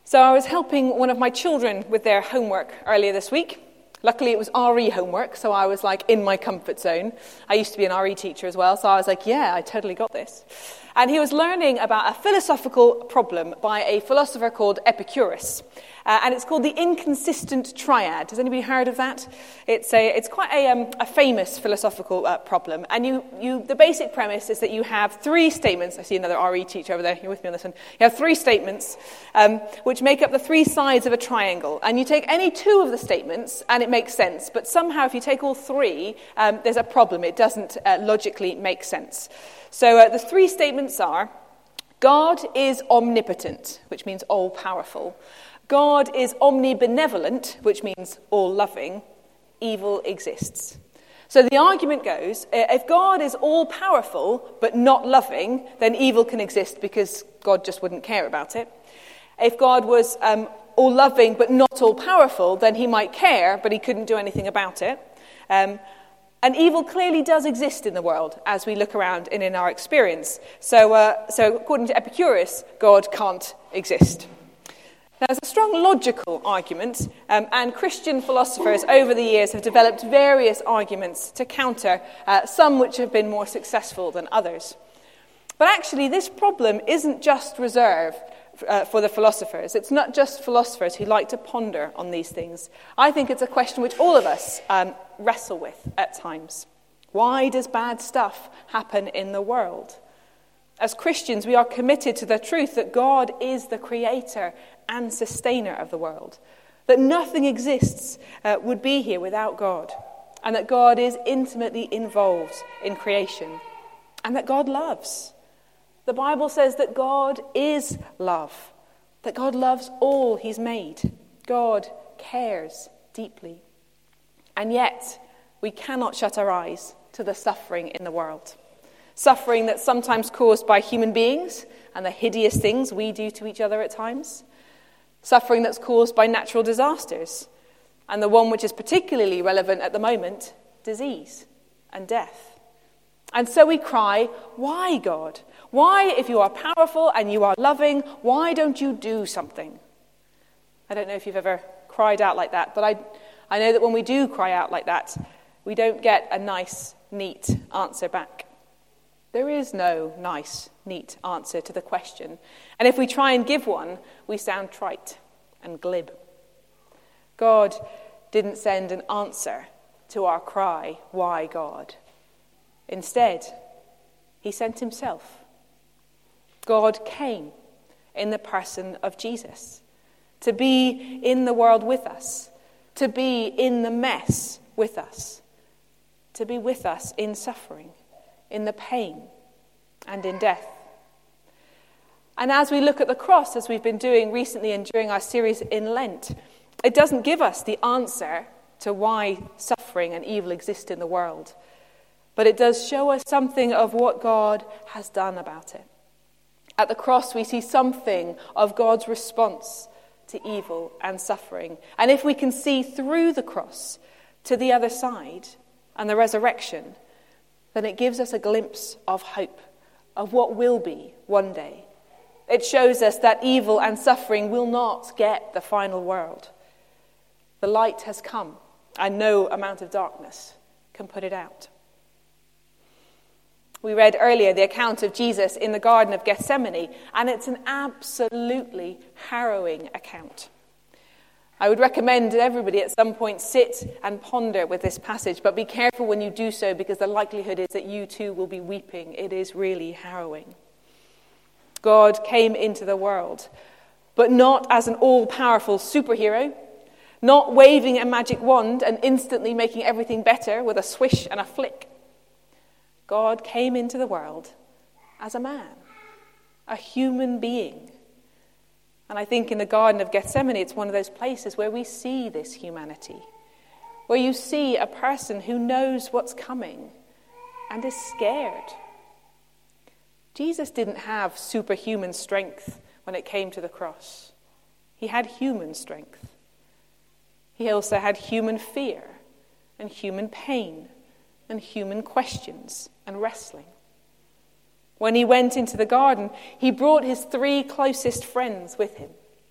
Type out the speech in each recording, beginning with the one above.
So I was helping one of my children with their homework earlier this week. Luckily, it was RE homework, so I was like in my comfort zone. I used to be an RE teacher as well, so I was like, yeah, I totally got this. And he was learning about a philosophical problem by a philosopher called Epicurus. And it's called the inconsistent triad. Has anybody heard of that? It's quite a famous philosophical problem. And the basic premise is that you have three statements. I see another RE teacher over there. You're with me on this one. You have three statements which make up the three sides of a triangle. And you take any two of the statements and it makes sense. But somehow if you take all three, there's a problem. It doesn't logically make sense. So the three statements are: God is omnipotent, which means all-powerful. God is omnibenevolent, which means all-loving. Evil exists. So the argument goes, if God is all-powerful but not loving, then evil can exist because God just wouldn't care about it. If God was all-loving but not all-powerful, then he might care, but he couldn't do anything about it. And evil clearly does exist in the world as we look around and in our experience. So according to Epicurus, God can't exist. Now, there's a strong logical argument, and Christian philosophers over the years have developed various arguments to counter, some which have been more successful than others. But actually, this problem isn't just reserved for the philosophers. It's not just philosophers who like to ponder on these things. I think it's a question which all of us wrestle with at times. Why does bad stuff happen in the world? As Christians, we are committed to the truth that God is the creator and sustainer of the world, that nothing exists would be here without God, and that God is intimately involved in creation, and that God loves. The Bible says that God is love, that God loves all he's made. God cares deeply. And yet, we cannot shut our eyes to the suffering in the world. Suffering that's sometimes caused by human beings and the hideous things we do to each other at times. Suffering that's caused by natural disasters. And the one which is particularly relevant at the moment, disease and death. And so we cry, why, God? Why, if you are powerful and you are loving, why don't you do something? I don't know if you've ever cried out like that, but I know that when we do cry out like that, we don't get a nice, neat answer back. There is no nice, neat answer to the question. And if we try and give one, we sound trite and glib. God didn't send an answer to our cry, why, God? Instead, he sent himself. God came in the person of Jesus to be in the world with us, to be in the mess with us, to be with us in suffering, in the pain, and in death. And as we look at the cross, as we've been doing recently and during our series in Lent, it doesn't give us the answer to why suffering and evil exist in the world, but it does show us something of what God has done about it. At the cross, we see something of God's response to evil and suffering. And if we can see through the cross to the other side and the resurrection, then it gives us a glimpse of hope, of what will be one day. It shows us that evil and suffering will not get the final word. The light has come, and no amount of darkness can put it out. We read earlier the account of Jesus in the Garden of Gethsemane, and it's an absolutely harrowing account. I would recommend that everybody at some point sit and ponder with this passage, but be careful when you do so, because the likelihood is that you too will be weeping. It is really harrowing. God came into the world, but not as an all-powerful superhero, not waving a magic wand and instantly making everything better with a swish and a flick. God came into the world as a man, a human being. And I think in the Garden of Gethsemane, it's one of those places where we see this humanity, where you see a person who knows what's coming and is scared. Jesus didn't have superhuman strength when it came to the cross. He had human strength. He also had human fear and human pain and human questions and wrestling. When he went into the garden, he brought his three closest friends with him,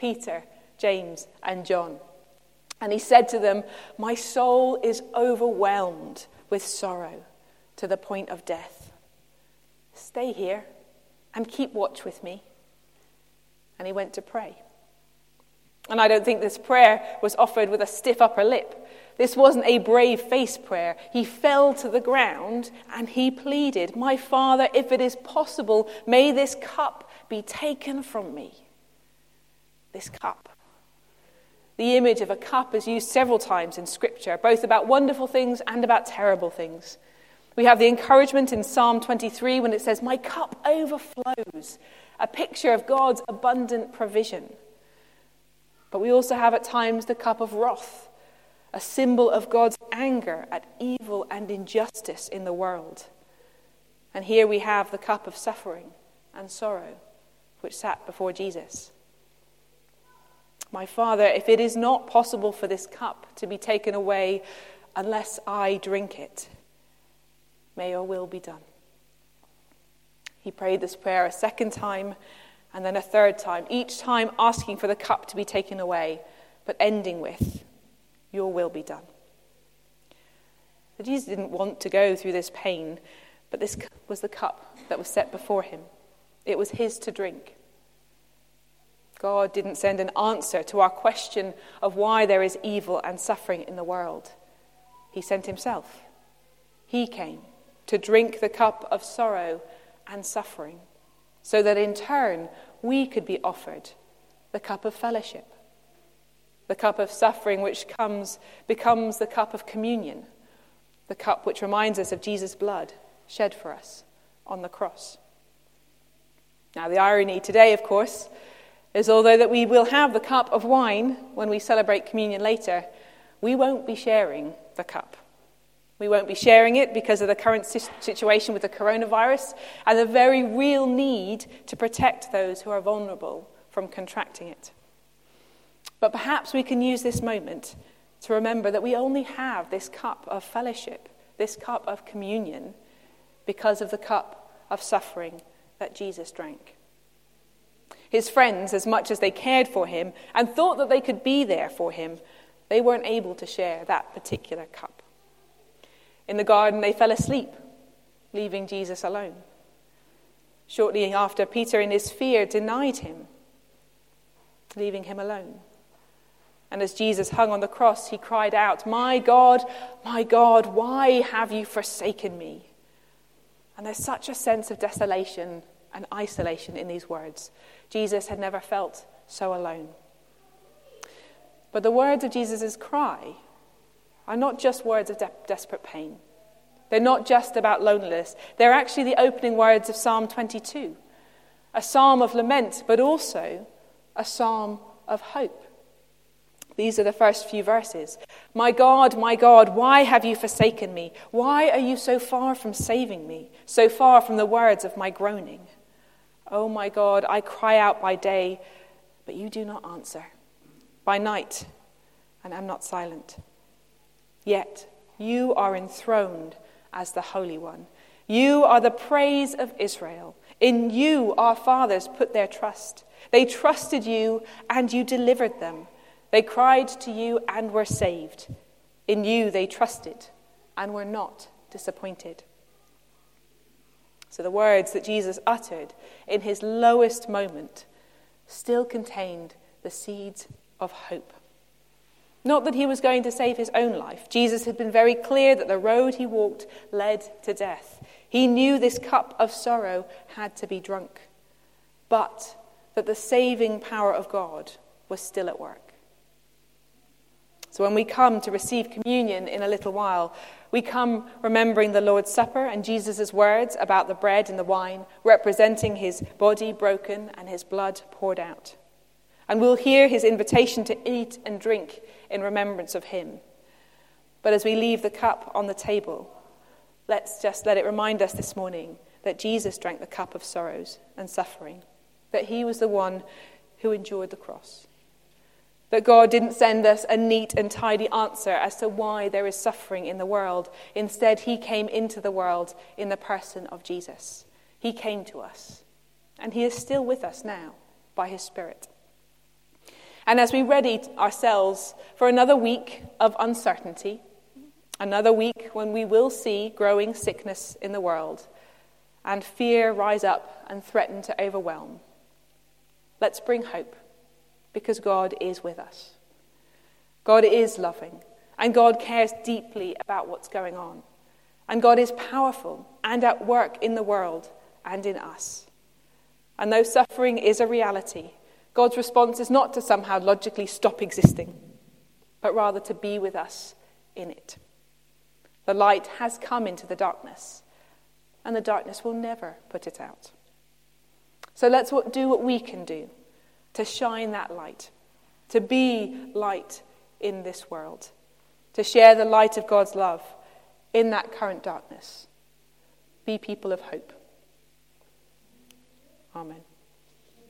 Peter, James, and John. And he said to them, "My soul is overwhelmed with sorrow to the point of death. Stay here and keep watch with me." And he went to pray. And I don't think this prayer was offered with a stiff upper lip. This wasn't a brave face prayer. He fell to the ground and he pleaded, "My Father, if it is possible, may this cup be taken from me." This cup. The image of a cup is used several times in Scripture, both about wonderful things and about terrible things. We have the encouragement in Psalm 23 when it says, "My cup overflows," a picture of God's abundant provision. But we also have at times the cup of wrath, a symbol of God's anger at evil and injustice in the world. And here we have the cup of suffering and sorrow, which sat before Jesus. "My Father, if it is not possible for this cup to be taken away unless I drink it, may your will be done." He prayed this prayer a second time and then a third time, each time asking for the cup to be taken away, but ending with, "Your will be done." But Jesus didn't want to go through this pain, but this was the cup that was set before him. It was his to drink. God didn't send an answer to our question of why there is evil and suffering in the world. He sent himself. He came to drink the cup of sorrow and suffering, so that in turn we could be offered the cup of fellowship. The cup of suffering which becomes the cup of communion, the cup which reminds us of Jesus' blood shed for us on the cross. Now the irony today, of course, is although that we will have the cup of wine when we celebrate communion later, we won't be sharing the cup. We won't be sharing it because of the current situation with the coronavirus and the very real need to protect those who are vulnerable from contracting it. But perhaps we can use this moment to remember that we only have this cup of fellowship, this cup of communion, because of the cup of suffering that Jesus drank. His friends, as much as they cared for him and thought that they could be there for him, they weren't able to share that particular cup. In the garden, they fell asleep, leaving Jesus alone. Shortly after, Peter, in his fear, denied him, leaving him alone. And as Jesus hung on the cross, he cried out, my God, why have you forsaken me?" And there's such a sense of desolation and isolation in these words. Jesus had never felt so alone. But the words of Jesus' cry are not just words of desperate pain. They're not just about loneliness. They're actually the opening words of Psalm 22, a psalm of lament, but also a psalm of hope. These are the first few verses. my God, why have you forsaken me? Why are you so far from saving me, so far from the words of my groaning? Oh my God, I cry out by day, but you do not answer. By night, and am not silent. Yet you are enthroned as the Holy One. You are the praise of Israel. In you our fathers put their trust. They trusted you and you delivered them. They cried to you and were saved. In you they trusted and were not disappointed. So the words that Jesus uttered in his lowest moment still contained the seeds of hope. Not that he was going to save his own life. Jesus had been very clear that the road he walked led to death. He knew this cup of sorrow had to be drunk, but that the saving power of God was still at work. So when we come to receive communion in a little while, we come remembering the Lord's Supper and Jesus' words about the bread and the wine, representing his body broken and his blood poured out. And we'll hear his invitation to eat and drink in remembrance of him. But as we leave the cup on the table, let's just let it remind us this morning that Jesus drank the cup of sorrows and suffering, that he was the one who endured the cross. That God didn't send us a neat and tidy answer as to why there is suffering in the world. Instead, he came into the world in the person of Jesus. He came to us, and he is still with us now by his Spirit. And as we ready ourselves for another week of uncertainty, another week when we will see growing sickness in the world and fear rise up and threaten to overwhelm, let's bring hope, because God is with us. God is loving, and God cares deeply about what's going on. And God is powerful and at work in the world and in us. And though suffering is a reality, God's response is not to somehow logically stop existing, but rather to be with us in it. The light has come into the darkness, and the darkness will never put it out. So let's do what we can do to shine that light, to be light in this world, to share the light of God's love in that current darkness. Be people of hope. Amen.